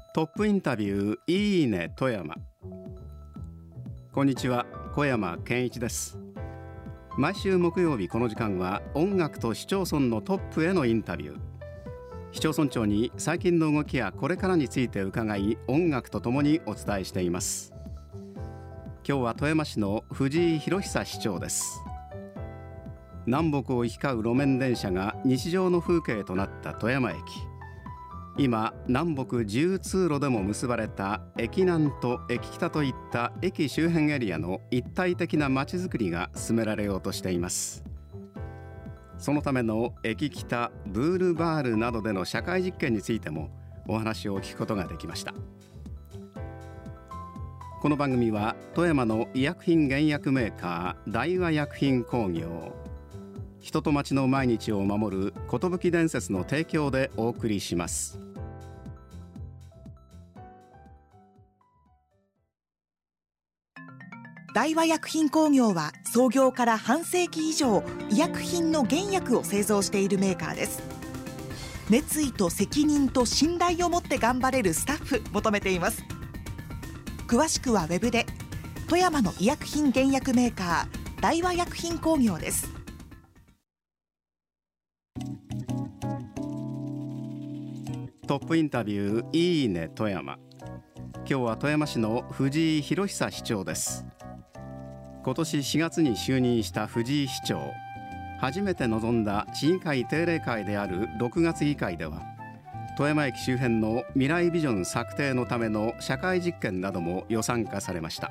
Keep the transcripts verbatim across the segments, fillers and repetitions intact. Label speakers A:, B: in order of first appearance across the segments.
A: トップインタビューいいね富山。こんにちは、小山健一です。毎週木曜日この時間は音楽と市町村のトップへのインタビュー。市町村長に最近の動きやこれからについて伺い、音楽とともにお伝えしています。今日は富山市の藤井博久市長です。南北を行き交う路面電車が日常の風景となった富山駅。今、南北自由通路でも結ばれた駅南と駅北といった駅周辺エリアの一体的なまちづくりが進められようとしています。そのための駅北ブールバールなどでの社会実験についてもお話を聞くことができました。この番組は富山の医薬品原薬メーカー大和薬品工業、人と町の毎日を守る寿伝説の提供でお送りします。
B: 大和薬品工業は創業から半世紀以上、医薬品の原薬を製造しているメーカーです。熱意と責任と信頼を持って頑張れるスタッフ求めています。詳しくはウェブで。富山の医薬品原薬メーカー大和薬品工業です。
A: トップインタビューいいね富山。今日は富山市の藤井博久市長です。今年しがつに就任した藤井市長、初めて臨んだ市議会定例会であるろくがつ議会では、富山駅周辺の未来ビジョン策定のための社会実験なども予算化されました。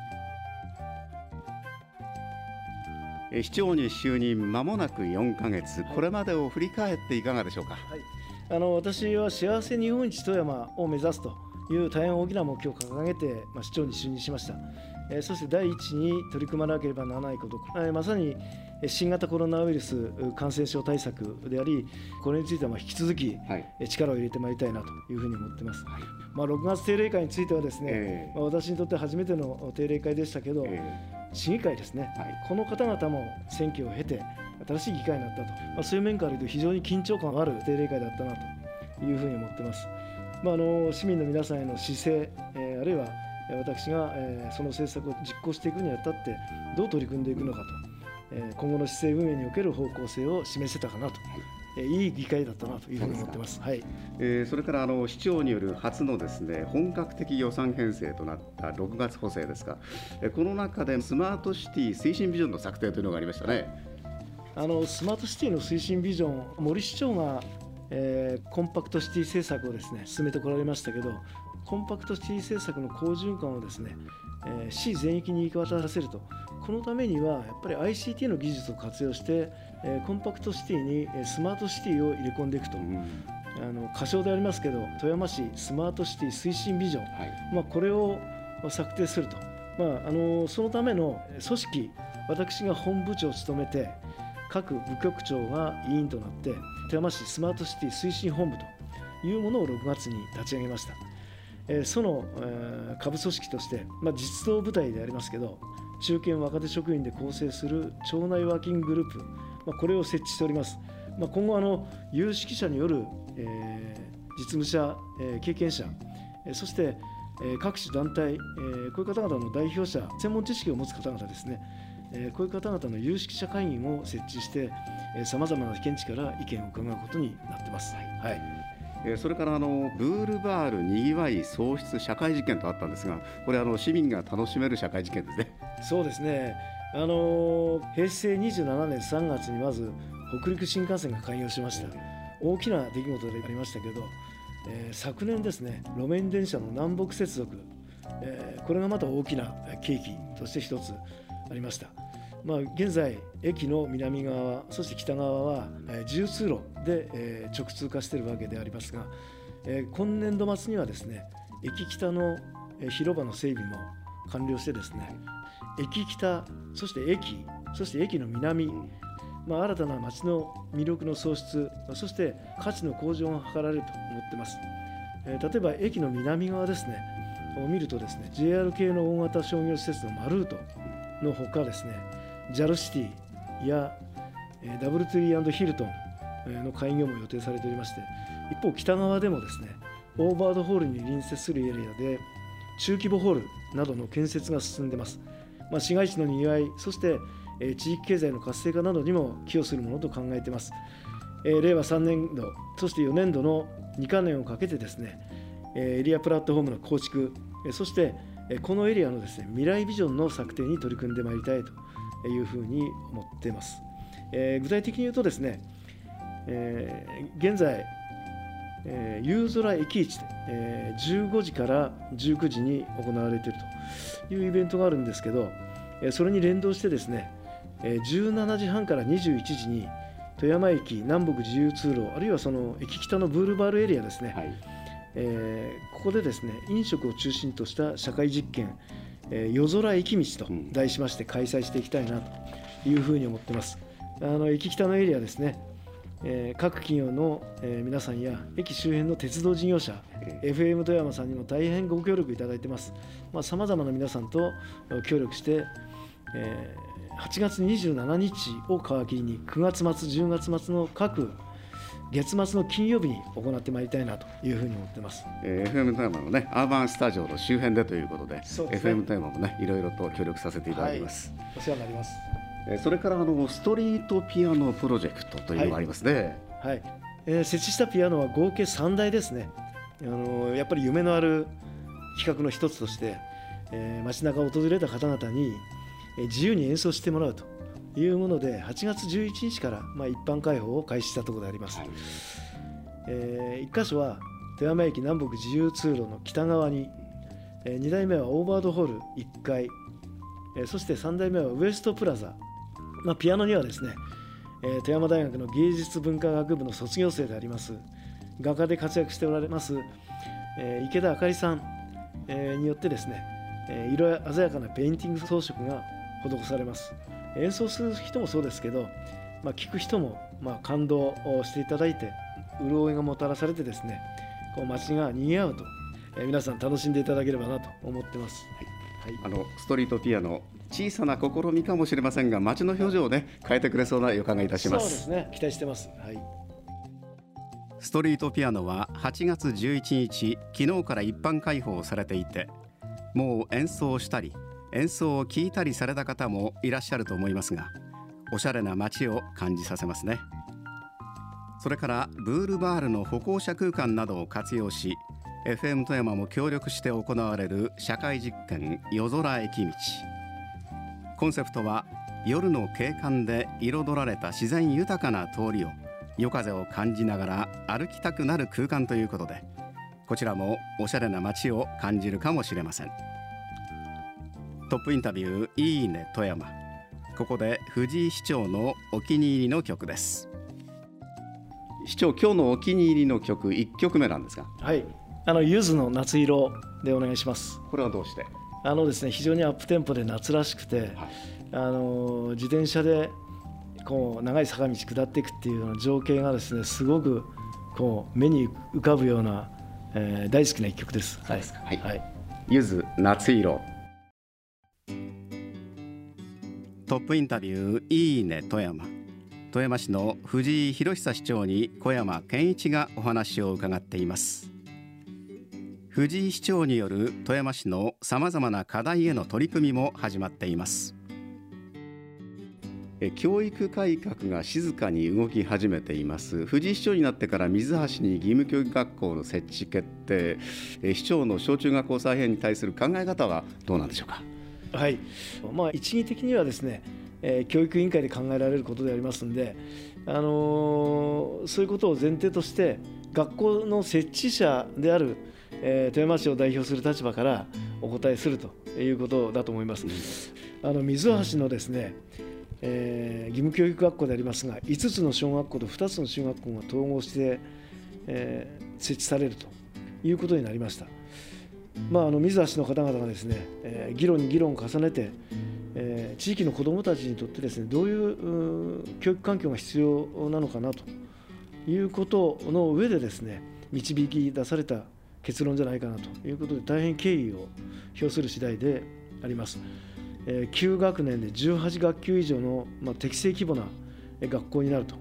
A: 市長に就任間もなくよんかげつ、これまでを振り返っていかがでしょうか。はい、
C: あの私は幸せ日本一富山を目指すという大変大きな目標を掲げて、まあ、市長に就任しました。えー、そして第一に取り組まなければならないこと、えー、まさに新型コロナウイルス感染症対策であり、これについてはまあ引き続き、はい、力を入れてまいりたいなというふうに思っています。はい、まあ、ろくがつ定例会についてはですね、えーまあ、私にとって初めての定例会でしたけど、えー、市議会ですね、はい、この方々も選挙を経て新しい議会になったと、まあ、そういう面から言うと非常に緊張感がある定例会だったなというふうに思っています。まあ、あの市民の皆さんへの姿勢、えー、あるいは私が、えー、その政策を実行していくにあたってどう取り組んでいくのかと、えー、今後の市政運営における方向性を示せたかなと、えー、いい議会だったなというふうに思っています。はい、
A: えー、それからあの市長による初のですね、本格的予算編成となったろくがつ補正ですが、えー、この中でスマートシティ推進ビジョンの策定というのがありましたね。
C: あのスマートシティの推進ビジョン、森市長がえー、コンパクトシティ政策をですね進めてこられましたけど、コンパクトシティ政策の好循環をですね、えー、市全域に行き渡らせると。このためにはやっぱり アイシーティー の技術を活用して、えー、コンパクトシティにスマートシティを入れ込んでいくと、うん、あの仮称でありますけど、富山市スマートシティ推進ビジョン、はい、まあ、これを策定すると、まあ、あのそのための組織、私が本部長を務めて、各部局長が委員となって富山市スマートシティ推進本部というものをろくがつに立ち上げました。えー、その、えー、下部組織として、まあ、実動部隊でありますけど、中堅若手職員で構成する町内ワーキンググループ、まあ、これを設置しております。まあ、今後あの有識者による、えー、実務者、えー、経験者、えー、そして、えー、各種団体、えー、こういう方々の代表者、専門知識を持つ方々ですね、えー、こういう方々の有識者会議も設置してさまざまな見地から意見を伺うことになっています。はい、
A: えー、それからあのブールバールにぎわい創出社会実験とあったんですが、これあの市民が楽しめる社会実験ですね。
C: そうですね、あのー、平成にじゅうななねんさんがつにまず北陸新幹線が開業しました。大きな出来事でありましたけど、えー、昨年ですね、路面電車の南北接続、えー、これがまた大きな契機として一つありました。まあ、現在駅の南側、そして北側は、えー、自由通路で、えー、直通化しているわけでありますが、えー、今年度末にはですね、駅北の、えー、広場の整備も完了してですね、駅北、そして駅、そして駅の南、まあ、新たな街の魅力の創出、そして価値の向上が図られると思っています。えー、例えば駅の南側ですねを見るとですね、 ジェイアール 系の大型商業施設のマルートのほかですね、ジャルシティやダブルツリー&ヒルトンの開業も予定されておりまして、一方北側でもですね、 オーバードホールに隣接するエリアで中規模ホールなどの建設が進んでいます。まあ、市街地のにぎわい、そして、えー、地域経済の活性化などにも寄与するものと考えています。えー、れいわさんねんど、そしてよねんどのにかねんをかけてですね、えー、エリアプラットフォームの構築、えー、そしてこのエリアのですね、未来ビジョンの策定に取り組んでまいりたいというふうに思っています。えー、具体的に言うとですね、えー、現在、えー、夕空駅市で、えー、じゅうごじからじゅうくじに行われているというイベントがあるんですけど、えー、それに連動してですね、えー、じゅうしちじはんからにじゅういちじに富山駅南北自由通路、あるいはその駅北のブールバールエリアですね、はい、えー、ここでですね、飲食を中心とした社会実験、えー、夜空駅道と題しまして開催していきたいなというふうに思っています。あの駅北のエリアですね、えー、各企業の、えー、皆さんや駅周辺の鉄道事業者、エフエム 富山さんにも大変ご協力いただいています。さまざまな皆さんと協力して、えー、はちがつにじゅうしちにちを皮切りにくがつまつじゅうがつまつの各月末の金曜日に行ってまいりたいなというふうに思っています。
A: えー、エフエム 富山のね、アーバンスタジオの周辺でということで、でね、エフエム 富山もね、いろいろと協力させていただきます。
C: はい、お世話になります。
A: えー、それからあのストリートピアノプロジェクトというのがありますね。
C: はい、はい、えー、設置したピアノは合計さんだいですね。あのー、やっぱり夢のある企画の一つとして、えー、街中を訪れた方々に、えー、自由に演奏してもらうというもので、はちがつじゅういちにちから、まあ、一般開放を開始したところであります。はい、えー、いっかしょは富山駅南北自由通路の北側に、えー、にだいめはオーバードホールいっかい、えー、そしてさんだいめはウエストプラザ、まあ、ピアノにはですね、えー、富山大学の芸術文化学部の卒業生であります画家で活躍しておられます、えー、池田あかりさん、えー、によってですね、えー、色鮮やかなペインティング装飾が施されます。演奏する人もそうですけど、まあ、聴く人もまあ感動をしていただいて、潤いがもたらされてですね、こう街が賑わうと、えー、皆さん楽しんでいただければなと思ってます。
A: はいはい、あのストリートピアノ、小さな試みかもしれませんが、街の表情をね、変えてくれそうな予感がいたします。
C: そうですね、期待してます。はい、
A: ストリートピアノははちがつじゅういちにち、昨日から一般開放されていて、もう演奏したり演奏を聴いたりされた方もいらっしゃると思いますが、おしゃれな街を感じさせますね。それからブールバールの歩行者空間などを活用し、 エフエム 富山も協力して行われる社会実験夜空駅道。コンセプトは夜の景観で彩られた自然豊かな通りを夜風を感じながら歩きたくなる空間ということで、こちらもおしゃれな街を感じるかもしれません。トップインタビューいいね富山。ここで藤井市長のお気に入りの曲です。市長、今日のお気に入りの曲いっきょくめなんですが、
C: はい、あのゆずの夏色でお願いします。
A: これはどうして？
C: あのですね、非常にアップテンポで夏らしくて、はい、あの自転車でこう長い坂道下っていくっていうような情景がですね、すごくこう目に浮かぶような、えー、大好きな一曲です。
A: そうですか。はい、
C: はい、
A: ゆず夏色。トップインタビューいいね富山。富山市の藤井博久市長に小山健一がお話を伺っています。藤井市長による富山市のさまざまな課題への取り組みも始まっています。教育改革が静かに動き始めています。藤井市長になってから水橋に義務教育学校の設置決定、市長の小中学校再編に対する考え方はどうなんでしょうか？
C: はい、まあ、一義的にはですね、えー、教育委員会で考えられることでありますので、あのー、そういうことを前提として学校の設置者である、えー、富山市を代表する立場からお答えするということだと思います。あの水橋のですね、えー、義務教育学校でありますが、いつつの小学校とふたつの中学校が統合して、えー、設置されるということになりました。まあ、あの水橋の方々がですね、えー、議論に議論を重ねて、えー、地域の子どもたちにとってですね、どういう教育環境が必要なのかなということの上でですね、導き出された結論じゃないかなということで、大変敬意を表する次第であります。えー、きゅうがくねんでじゅうはちがっきゅう以上の、まあ、適正規模な学校になると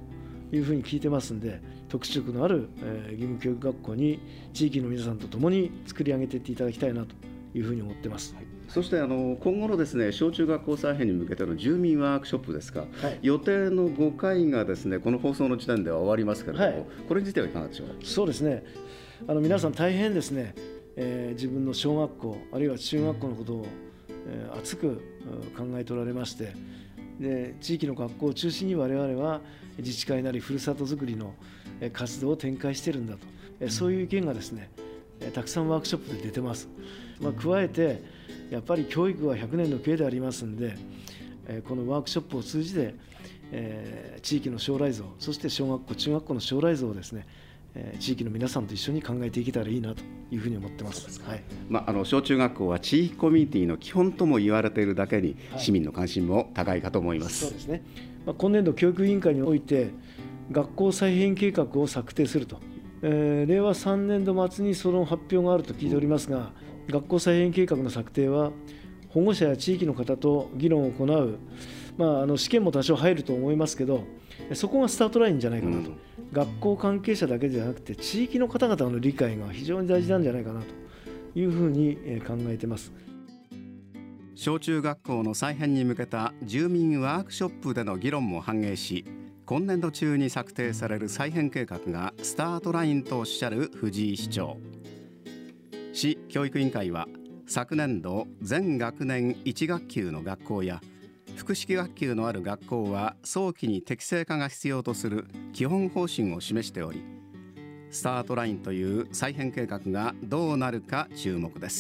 C: いうふうに聞いてますんで、特色のある、えー、義務教育学校に地域の皆さんと共に作り上げていっていただきたいなというふうに思ってます。
A: はい、そしてあの今後のですね、小中学校再編に向けての住民ワークショップですか、はい、予定のごかいがですね、この放送の時点では終わりますけれども、はい、これについてはいかがでしょう。
C: そうですね、あの皆さん大変ですね、えー、自分の小学校あるいは中学校のことを、えー、熱く考えておられまして、で地域の学校を中心に我々は自治会なりふるさとづくりの活動を展開しているんだと、そういう意見がですねたくさんワークショップで出てます。まあ、加えてやっぱり教育はひゃくねんの計でありますんで、このワークショップを通じて地域の将来像、そして小学校中学校の将来像をですね地域の皆さんと一緒に考えていけたらいいなというふうに思ってます。はい、
A: まあ、あの小中学校は地域コミュニティの基本とも言われているだけに、はい、市民の関心も高いかと思います。
C: そうですね、まあ、今年度教育委員会において学校再編計画を策定すると、えー、れいわさんねんど末にその発表があると聞いておりますが、学校再編計画の策定は保護者や地域の方と議論を行う、まあ、あの試験も多少入ると思いますけど、そこがスタートラインじゃないかなと、うん、学校関係者だけじゃなくて地域の方々の理解が非常に大事なんじゃないかなというふうに考えています。
A: 小中学校の再編に向けた住民ワークショップでの議論も反映し、今年度中に策定される再編計画がスタートラインとおっしゃる藤井市長。市教育委員会は昨年度全学年いち学級の学校や複式学級のある学校は早期に適正化が必要とする基本方針を示しており、スタートラインという再編計画がどうなるか注目です。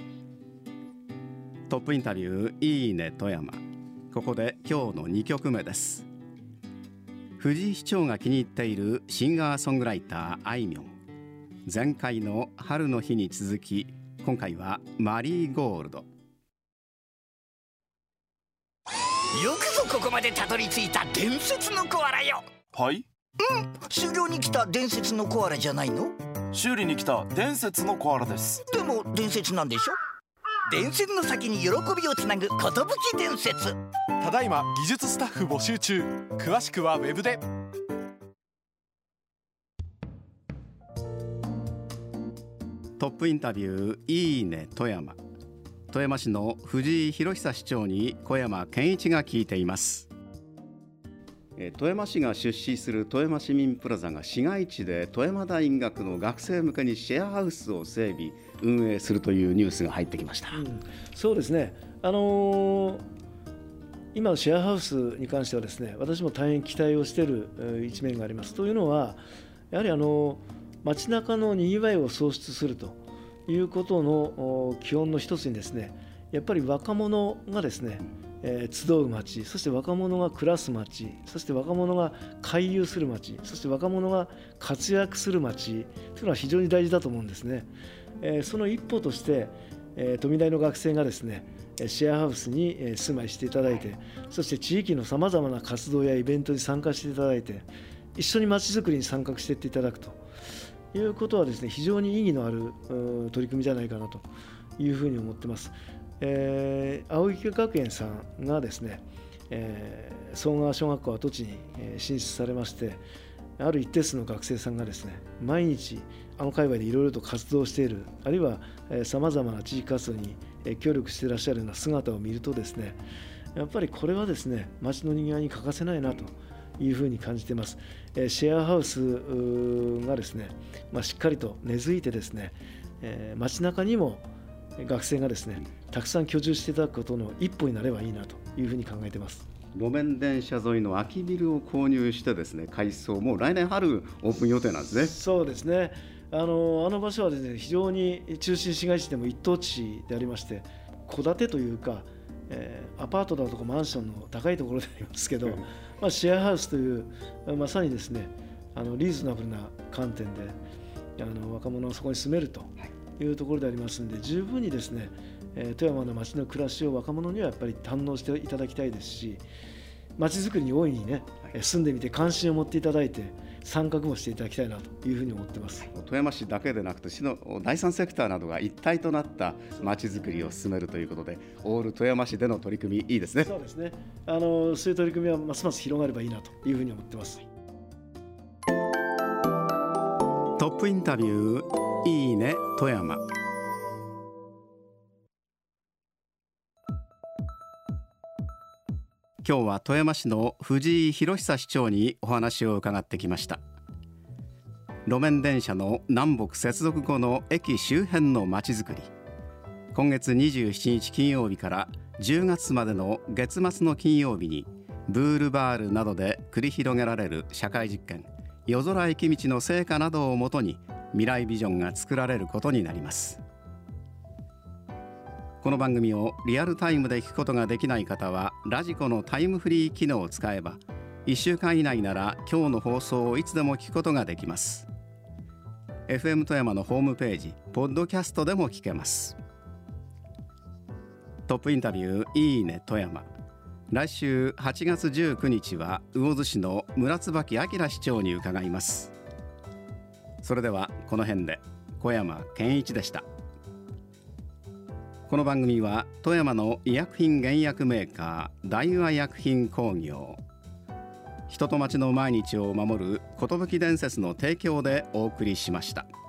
A: トップインタビューいいね富山。ここで今日のにきょくめです。藤井市長が気に入っているシンガーソングライターあいみょん。前回の春の日に続き、今回はマリーゴールド。
D: よくぞここまでたどり着いた伝説のコアラよ。
E: はい。
D: うん、修行に来た伝説のコアラじゃないの？
E: 修理に来た伝説のコアラです。
D: でも伝説なんでしょ？伝説の先に喜びをつなぐ寿伝説。
F: ただいま技術スタッフ募集中。詳しくはウェブで。
A: トップインタビューいいね富山。富山市の藤井博久市長に小山健一が聞いています。富山市が出資する富山市民プラザが市街地で富山大学の学生向けにシェアハウスを整備運営するというニュースが入ってきました。うん、
C: そうですね、あのー、今のシェアハウスに関してはですね、私も大変期待をしている一面があります。というのはやはりあの街中のにぎわいを創出するということの基本の一つにですね、やっぱり若者がですね、えー、集う街、そして若者が暮らす街、そして若者が回遊する街、そして若者が活躍する街というのは非常に大事だと思うんですね。えー、その一歩として、えー、富大の学生がですねシェアハウスに住まいしていただいて、そして地域のさまざまな活動やイベントに参加していただいて、一緒に街づくりに参画していっていただくということはですね、非常に意義のある取り組みじゃないかなというふうに思っています。えー、青池学園さんがですね、えー、総川小学校跡地に進出されまして、ある一定数の学生さんがですね、毎日あの界隈でいろいろと活動している、あるいはさまざまな地域活動に協力していらっしゃるような姿を見るとですね、やっぱりこれはですね、街のにぎわいに欠かせないなというふうに感じています。シェアハウスがですね、まあ、しっかりと根付いてですね、街中にも学生がですねたくさん居住していただくことの一歩になればいいなというふうに考えています。
A: 路面電車沿いの空きビルを購入してですね、改装も来年春オープン予定なんですね。
C: そうですね、あのあの場所はですね、非常に中心市街地でも一等地でありまして、戸建てというか、えー、アパートだとかマンションの高いところでありますけど、まあ、シェアハウスというまさにですね、あのリーズナブルな観点であの若者がそこに住めるというところでありますので、十分にですね、えー、富山の街の暮らしを若者にはやっぱり堪能していただきたいですし、街づくりに大いにね、はい、住んでみて関心を持っていただいて参画もしていただきたいなというふうに思っています。
A: 富山市だけでなくて市の第三セクターなどが一体となった街づくりを進めるということで、オール富山市での取り組みいいですね。
C: そうですね、あのそういう取り組みはますます広がればいいなというふうに思っています。
A: トップインタビューいいね富山。今日は富山市の藤井博久市長にお話を伺ってきました。路面電車の南北接続後の駅周辺のまちづくり、今月にじゅうしちにち金曜日からじゅうがつまでの月末の金曜日にブールバールなどで繰り広げられる社会実験、夜空駅道の成果などをもとに未来ビジョンが作られることになります。この番組をリアルタイムで聞くことができない方はラジコのタイムフリー機能を使えばいっしゅうかん以内なら今日の放送をいつでも聞くことができます。 エフエム 富山のホームページポッドキャストでも聞けます。トップインタビューいいね富山。来週はちがつじゅうくにちは魚津市の村椿明市長に伺います。それではこの辺で。小山健一でした。この番組は富山の医薬品原薬メーカー大和薬品工業、人と町の毎日を守る寿伝説の提供でお送りしました。